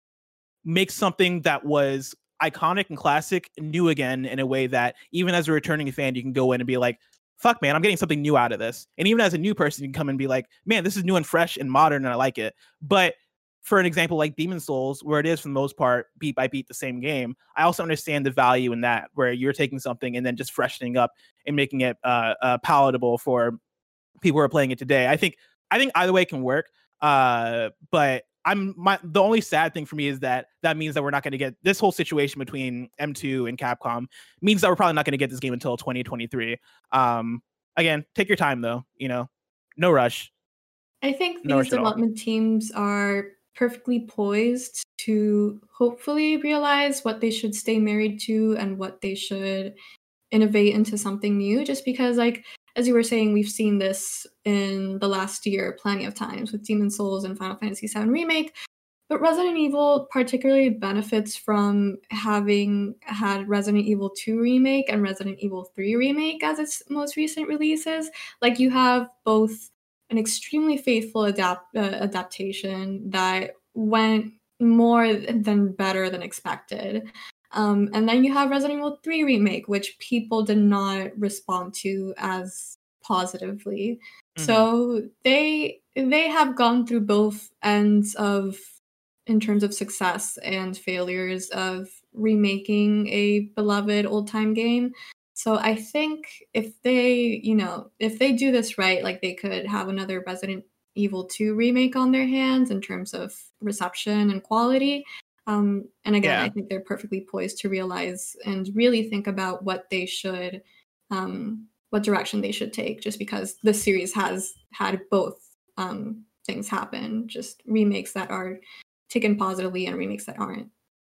makes something that was iconic and classic new again in a way that even as a returning fan, you can go in and be like, fuck, man, I'm getting something new out of this. And even as a new person, you can come and be like, man, this is new and fresh and modern and I like it. But for an example like Demon's Souls, where it is for the most part beat by beat the same game, I also understand the value in that, where you're taking something and then just freshening up and making it uh, uh, palatable for people who are playing it today. I think I think either way can work. Uh, but I'm my the only sad thing for me is that that means that we're not going to get this whole situation between M two and Capcom means that we're probably not going to get this game until twenty twenty-three. Um, again, take your time though. You know, no rush. I think No these rush at all. development teams are perfectly poised to hopefully realize what they should stay married to and what they should innovate into something new, just because, like, as you were saying, we've seen this in the last year plenty of times with Demon's Souls and Final Fantasy seven Remake. But Resident Evil particularly benefits from having had Resident Evil two Remake and Resident Evil three Remake as its most recent releases. Like, you have both an extremely faithful adapt uh, adaptation that went more than better than expected. Um, and then you have Resident Evil three Remake, which people did not respond to as positively. Mhm. So they they have gone through both ends of, in terms of success and failures of remaking a beloved old time game. So I think if they, you know, if they do this right, like they could have another Resident Evil two remake on their hands in terms of reception and quality. Um, and again, Yeah. I think they're perfectly poised to realize and really think about what they should, um, what direction they should take, just because the series has had both um, things happen, just remakes that are taken positively and remakes that aren't.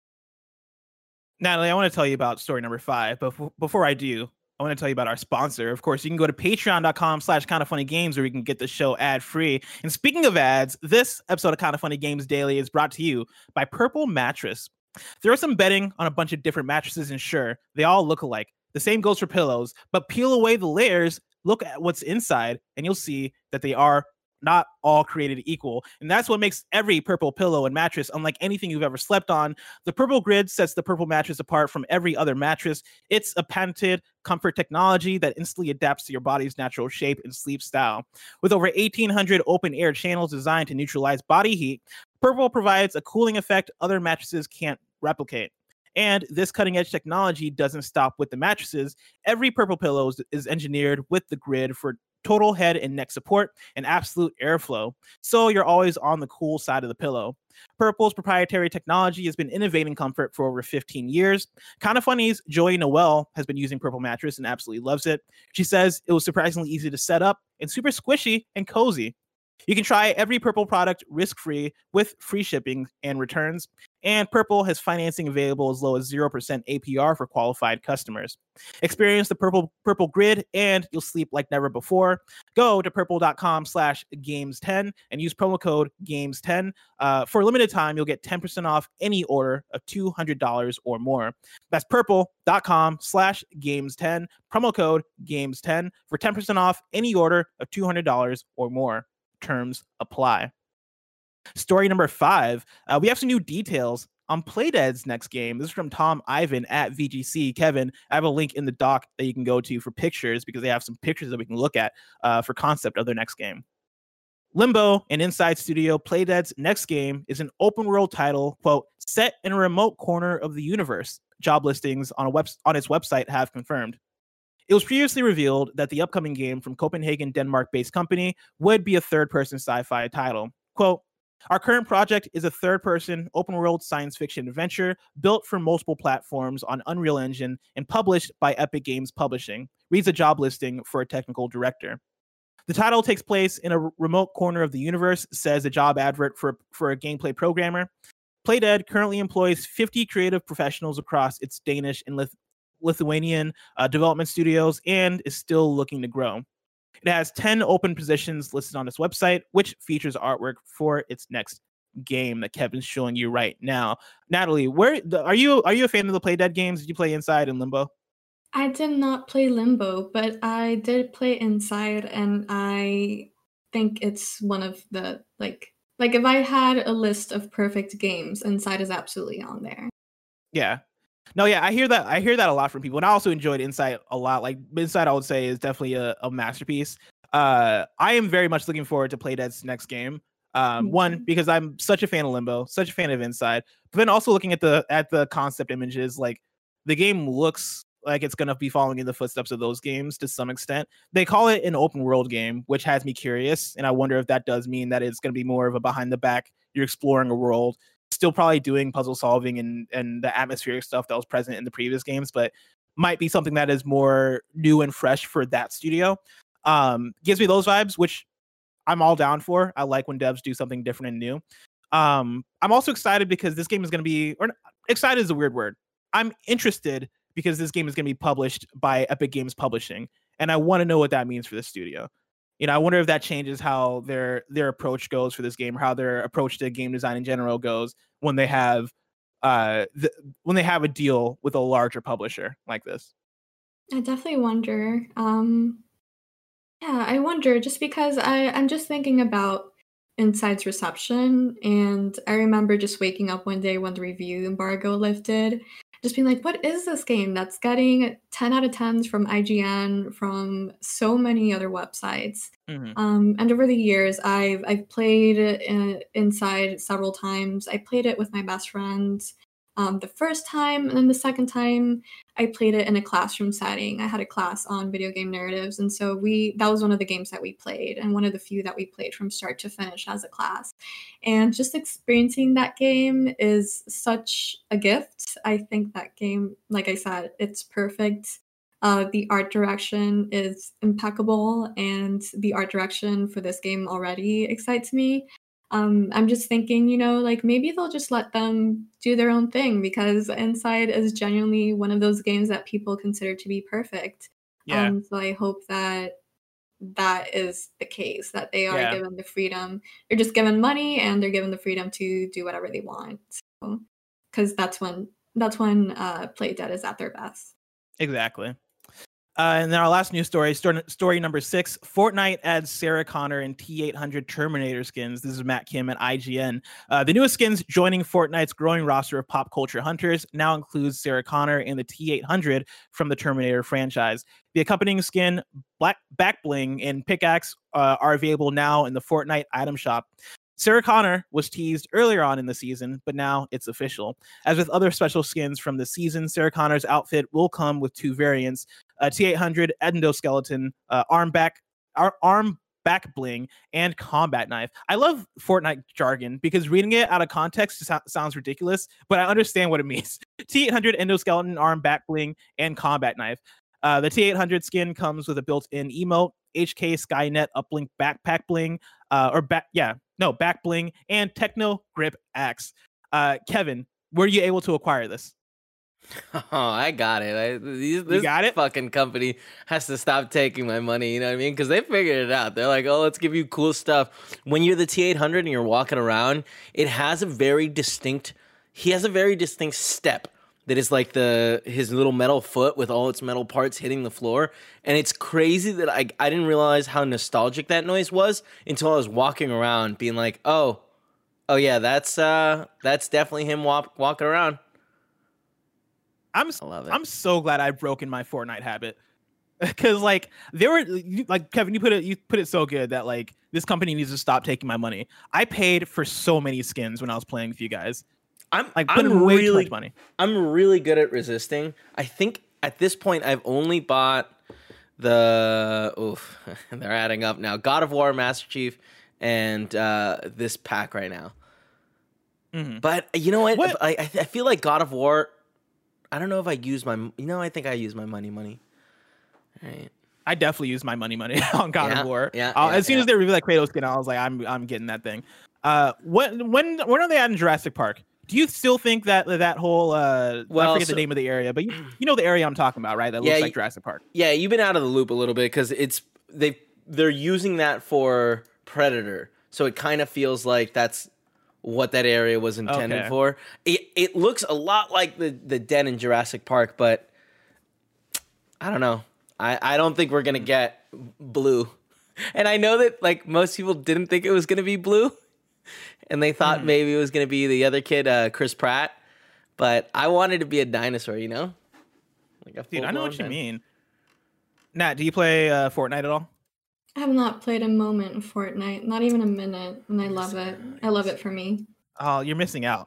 Natalie, I want to tell you about story number five, but f- before I do, I want to tell you about our sponsor. Of course, you can go to patreon.com slash kind of funny games where you can get the show ad free. And speaking of ads, this episode of Kind of Funny Games Daily is brought to you by Purple Mattress. There are some betting on a bunch of different mattresses, and sure, they all look alike. The same goes for pillows, but peel away the layers, look at what's inside, and you'll see that they are not all created equal. And that's what makes every Purple pillow and mattress unlike anything you've ever slept on. The Purple Grid sets the Purple mattress apart from every other mattress. It's a patented comfort technology that instantly adapts to your body's natural shape and sleep style. With over eighteen hundred open air channels designed to neutralize body heat, Purple provides a cooling effect other mattresses can't replicate. And this cutting edge technology doesn't stop with the mattresses. Every Purple pillow is engineered with the Grid for total head and neck support and absolute airflow, so you're always on the cool side of the pillow. Purple's proprietary technology has been innovating comfort for over fifteen years. Kind of Funny's Joy Noel has been using Purple mattress and absolutely loves it. She says it was surprisingly easy to set up and super squishy and cozy. You can try every Purple product risk-free with free shipping and returns. And Purple has financing available as low as zero percent A P R for qualified customers. Experience the Purple Purple Grid and you'll sleep like never before. Go to purple.com slash games 10 and use promo code games ten. Uh, for a limited time, you'll get ten percent off any order of two hundred dollars or more. That's purple.com slash games 10, promo code games ten for ten percent off any order of two hundred dollars or more. Terms apply. Story number five, uh, we have some new details on Playdead's next game. This is from Tom Ivan at V G C. Kevin, I have a link in the doc that you can go to for pictures because they have some pictures that we can look at uh, for concept of their next game. Limbo, an Inside Studio Playdead's next game, is an open world title, quote, set in a remote corner of the universe, job listings on a web on its website have confirmed. It was previously revealed that the upcoming game from Copenhagen, Denmark-based company would be a third-person sci-fi title. Quote, our current project is a third-person, open-world science fiction adventure built for multiple platforms on Unreal Engine and published by Epic Games Publishing, reads a job listing for a technical director. The title takes place in a remote corner of the universe, says a job advert for, for a gameplay programmer. Playdead currently employs fifty creative professionals across its Danish and Lith- Lithuanian uh, development studios and is still looking to grow. It has ten open positions listed on its website, which features artwork for its next game that Kevin's showing you right now. Natalie, where the, are you? Are you a fan of the Playdead games? Did you play Inside and Limbo? I did not play Limbo, but I did play Inside, and I think it's one of the like like if I had a list of perfect games, Inside is absolutely on there. Yeah. No, yeah, I hear that. I hear that a lot from people, and I also enjoyed Inside a lot. Like Inside, I would say is definitely a, a masterpiece. Uh, I am very much looking forward to Playdead's next game. Um, Mm-hmm. One, because I'm such a fan of Limbo, such a fan of Inside, but then also looking at the at the concept images, like the game looks like it's gonna be following in the footsteps of those games to some extent. They call it an open world game, which has me curious, and I wonder if that does mean that it's gonna be more of a behind the back. You're exploring a world. Still probably doing puzzle solving and and the atmospheric stuff that was present in the previous games, but might be something that is more new and fresh for that studio. Um, gives me those vibes, which I'm all down for. I like when devs do something different and new. Um, I'm also excited because this game is going to be, or excited is a weird word. I'm interested because this game is going to be published by Epic Games Publishing, and I want to know what that means for the studio. You know, I wonder if that changes how their their approach goes for this game, or how their approach to game design in general goes when they have uh the, when they have a deal with a larger publisher like this. I definitely wonder. Um, yeah, I wonder just because I I'm just thinking about Inside's reception, and I remember just waking up one day when the review embargo lifted, just being like, "What is this game that's getting ten out of tens from I G N, from so many other websites?" Mm-hmm. Um, and over the years, I've I've played uh, Inside several times. I played it with my best friend um, the first time, and then the second time, I played it in a classroom setting. I had a class on video game narratives, and so we that was one of the games that we played, and one of the few that we played from start to finish as a class. And just experiencing that game is such a gift. I think that game, like I said, it's perfect. Uh, the art direction is impeccable, and the art direction for this game already excites me. Um, I'm just thinking, you know, like maybe they'll just let them do their own thing, because Inside is genuinely one of those games that people consider to be perfect. Yeah. Um, so I hope that that is the case, that they are Yeah. given the freedom. They're just given money, and they're given the freedom to do whatever they want. So, because that's when that's when uh, Playdead is at their best. Exactly. Uh, and then our last news story, story, story number six, Fortnite adds Sarah Connor and T eight hundred Terminator skins. This is Matt Kim at I G N. Uh, the newest skins joining Fortnite's growing roster of pop culture hunters now includes Sarah Connor and the T eight hundred from the Terminator franchise. The accompanying skin, Black Back Bling and Pickaxe uh, are available now in the Fortnite item shop. Sarah Connor was teased earlier on in the season, but now it's official. As with other special skins from the season, Sarah Connor's outfit will come with two variants: a T eight hundred endoskeleton, uh, arm back, ar- arm back bling, and combat knife. I love Fortnite jargon because reading it out of context so- sounds ridiculous, but I understand what it means. T eight hundred endoskeleton, arm back bling, and combat knife. Uh, the T eight hundred skin comes with a built-in emote, H K Skynet uplink backpack bling, uh, or back, yeah, no, back bling, and Techno Grip Axe. Uh, Kevin, were you able to acquire this? Oh, I got it. I, these, You this got it? fucking company has to stop taking my money. You know what I mean? Because they figured it out. They're like, oh, let's give you cool stuff. When you're the T eight hundred and you're walking around, it has a very distinct. He has a very distinct step that is like the his little metal foot with all its metal parts hitting the floor. And it's crazy that I I didn't realize how nostalgic that noise was until I was walking around, being like, oh, oh yeah, that's uh that's definitely him walk, walking around. I'm I love it. I'm so glad I've broken my Fortnite habit. because like there were like Kevin, you put it you put it so good that like this company needs to stop taking my money. I paid for so many skins when I was playing with you guys. I'm like I'm putting way really too much money. I'm really good at resisting. I think at this point I've only bought the oof, they're adding up now. God of War, Master Chief, and uh, this pack right now. Mm-hmm. But you know what? what? I I feel like God of War. I don't know if I use my. You know, I think I use my money, money. All right. I definitely used my money, money on God Yeah, of War. yeah, uh, yeah, as soon yeah. as they revealed that Kratos skin, I was like, I'm I'm getting that thing. Uh, when when when are they at in Jurassic Park? Do you still think that that whole uh, Well, I forget so- the name of the area, but you, you know the area I'm talking about, right? That Yeah, looks y- like Jurassic Park. Yeah, you've been out of the loop a little bit because it's they they're using that for Predator, so it kind of feels like that's what that area was intended Okay. for. It it looks a lot like the the den in Jurassic Park, but I don't know. I I don't think we're gonna get blue, and I know that like most people didn't think it was gonna be blue, and they thought Mm. maybe it was gonna be the other kid, uh, Chris Pratt, but I wanted to be a dinosaur, you know. Like a Dude, I know what you full-blown mean. Nat, do you play uh, Fortnite at all? I have not played a moment in Fortnite, not even a minute, and I love it. I love it for me. Oh, you're missing out.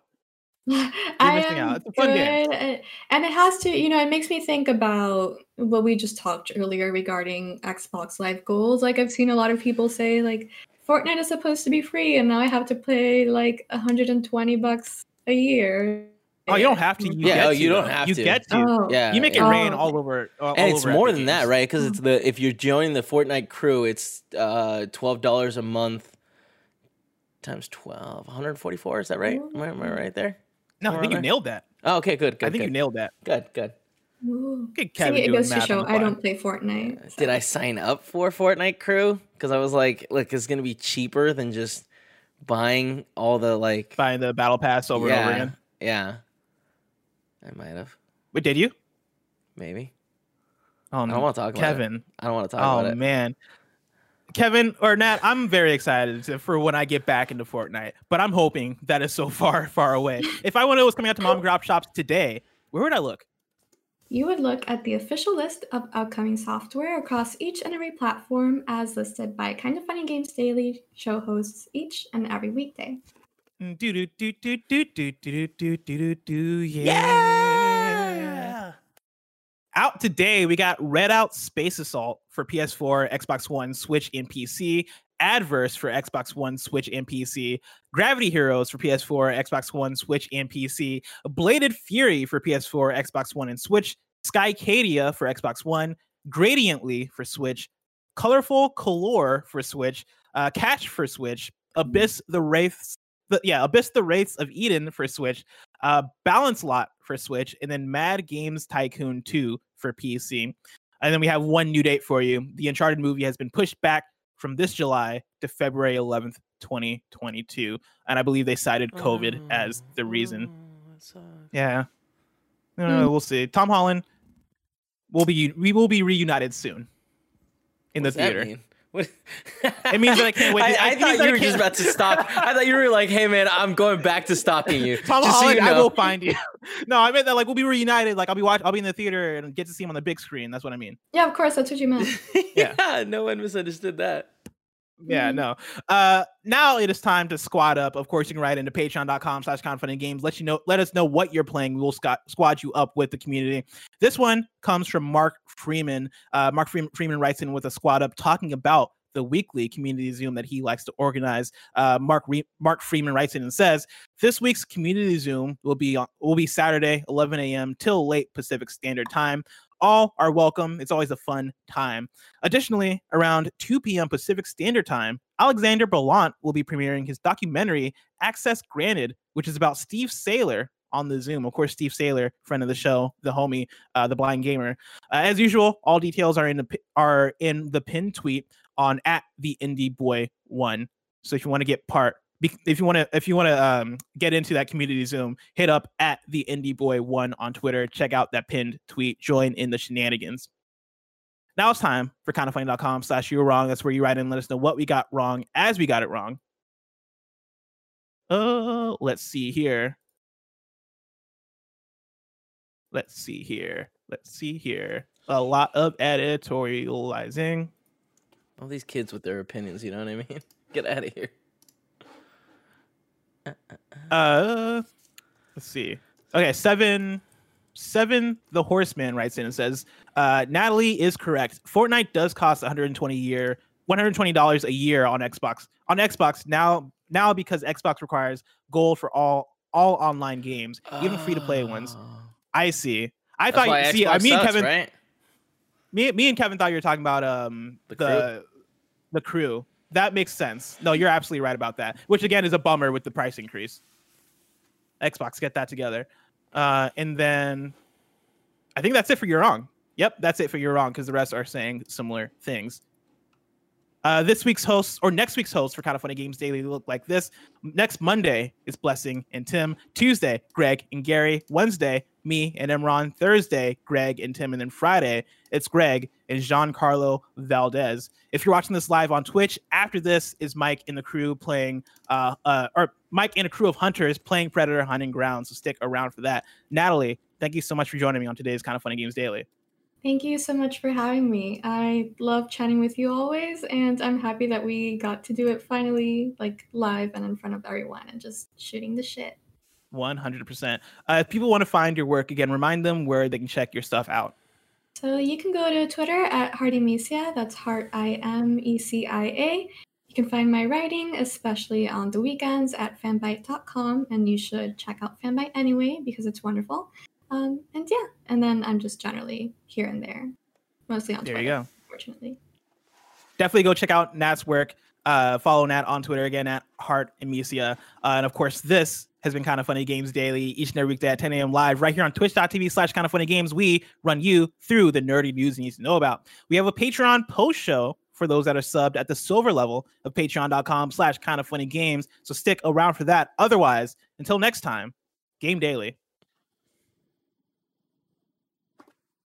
I missing am out. It's a fun good, game. uh, and it has to, you know, it makes me think about what we just talked earlier regarding Xbox Live goals. Like I've seen a lot of people say like Fortnite is supposed to be free, and now I have to pay like one hundred twenty bucks a year. Oh, you don't have to. You Yeah, get oh, to, you don't though. have you to. get to. Oh, Yeah, You make it yeah. rain Oh, all okay. over. All, And all it's over more Epic than that, Games. right? Because it's the if you're joining the Fortnite crew, it's uh, twelve dollars a month times twelve, one hundred forty-four. Is that right? Am I, am I right there? No, I Somewhere think you around there? nailed that. Oh, okay, good, good. I think good. you nailed that. Good, good. Ooh. Good See, Kevin it doing goes to math on show the I fly. don't play Fortnite. Did I so. sign up for Fortnite crew? Because I was like, look, it's gonna be cheaper than just buying all the like. Buying the battle pass over yeah, and over again. Yeah, I might have, Wait, did you? maybe. Oh, I don't want to talk about it. Kevin. I don't want to talk Oh about it. man, Kevin or Nat, I'm very excited to, for when I get back into Fortnite, but I'm hoping that is so far, far away. If I wanted it was coming out to mom and pop shops today, where would I look? You would look at the official list of upcoming software across each and every platform as listed by Kind of Funny Games Daily show hosts each and every weekday. Do do do do do do do do do do do Yeah. Out today, we got Red Out Space Assault for P S four, Xbox One, Switch, and P C. Adverse for Xbox One, Switch, and P C. Gravity Heroes for P S four, Xbox One, Switch, and P C. Bladed Fury for P S four, Xbox One, and Switch. Skycadia for Xbox One. Gradiently for Switch. Colorful Color for Switch. Uh, Catch for Switch. Abyss the Wraiths. The, yeah, Abyss the Wraiths of Eden for Switch. Uh, Balance Lot for Switch. And then Mad Games Tycoon two for P C. And then we have one new date for you. The Uncharted movie has been pushed back from this July to February eleventh, twenty twenty-two. And I believe they cited COVID as the reason. Yeah. Uh, we'll see. Tom Holland will be we will be reunited soon in What's the that theater. mean? What? It means that I can't wait I, to- I it means thought that I you were just can't- about to stop. I thought you were like, "Hey, man, I'm going back to stalking you." Tom just so Holland, you I know. will find you. No, I meant that like we'll be reunited. Like I'll be watch I'll be in the theater and get to see him on the big screen. That's what I mean. Yeah, of course, that's what you meant. Yeah. yeah, no one misunderstood that. Yeah, Mhm. no. Uh, now it is time to squad up. Of course, you can write into patreon.com slash confident games. Let you know, let us know what you're playing. We will squad, squad you up with the community. This one comes from Mark Freeman. Uh, Mark Freeman, Freeman writes in with a squad up talking about the weekly community Zoom that he likes to organize. Uh, Mark Re- Mark Freeman writes in and says, this week's community Zoom will be on, will be Saturday, eleven a.m. till late Pacific Standard Time. All are welcome. It's always a fun time. Additionally, around two p.m. Pacific Standard Time, Alexander Ballant will be premiering his documentary, Access Granted, which is about Steve Saylor on the Zoom. Of course, Steve Saylor, friend of the show, the homie, uh, the blind gamer. Uh, as usual, all details are in the pi- are in the pinned tweet on at the Indie Boy One. So if you want to get part, if you want to, if you want to um, get into that community Zoom, hit up at the Indie Boy One on Twitter. Check out that pinned tweet. Join in the shenanigans. Now it's time for kindoffunny.com slash you were wrong. That's where you write in and let us know what we got wrong as we got it wrong. Oh, let's see here. Let's see here. Let's see here. a lot of editorializing. All these kids with their opinions, you know what I mean? Get out of here. Uh, let's see. Okay, seven, seven. The Horseman writes in and says, uh, "Natalie is correct. Fortnite does cost one hundred twenty year, one hundred twenty dollars a year on Xbox. On Xbox now, now because Xbox requires gold for all all online games, even free to play ones. I see. I That's why thought. See, Xbox I me and sucks, Kevin, right? me, me and Kevin thought you were talking about um The the crew? the crew. That makes sense. No, you're absolutely right about that. Which again is a bummer with the price increase. Xbox, get that together. Uh, and then I think that's it for You're Wrong. Yep, that's it for You're Wrong because the rest are saying similar things. Uh, this week's hosts or next week's hosts for Kind of Funny Games Daily look like this. Next Monday is Blessing and Tim. Tuesday, Greg and Gary. Wednesday, me and Imran. Thursday, Greg and Tim. And then Friday, it's Greg and Giancarlo Valdez. If you're watching this live on Twitch, after this is Mike and the crew playing, uh, uh, or Mike and a crew of hunters playing Predator Hunting Grounds. So stick around for that. Natalie, thank you so much for joining me on today's Kind of Funny Games Daily. Thank you so much for having me. I love chatting with you always, and I'm happy that we got to do it finally, like live and in front of everyone and just shooting the shit. one hundred percent. Uh, if people want to find your work, again, remind them where they can check your stuff out. So you can go to Twitter at Heartymecia, that's Heart I M E C I A. You can find my writing, especially on the weekends, at fanbyte dot com, and you should check out Fanbyte anyway because it's wonderful. Um, and yeah, and then I'm just generally here and there, mostly on There Twitter, you go. unfortunately. Definitely go check out Nat's work. Uh, follow Nat on Twitter again at Heart Amicia. Uh, and of course, this has been Kind of Funny Games Daily each and every weekday at ten a.m. live right here on twitch.tv slash kind of funny games. We run you through the nerdy news you need to know about. We have a Patreon post show for those that are subbed at the silver level of patreon.com slash kind of funny games. So stick around for that. Otherwise, until next time, Game Daily.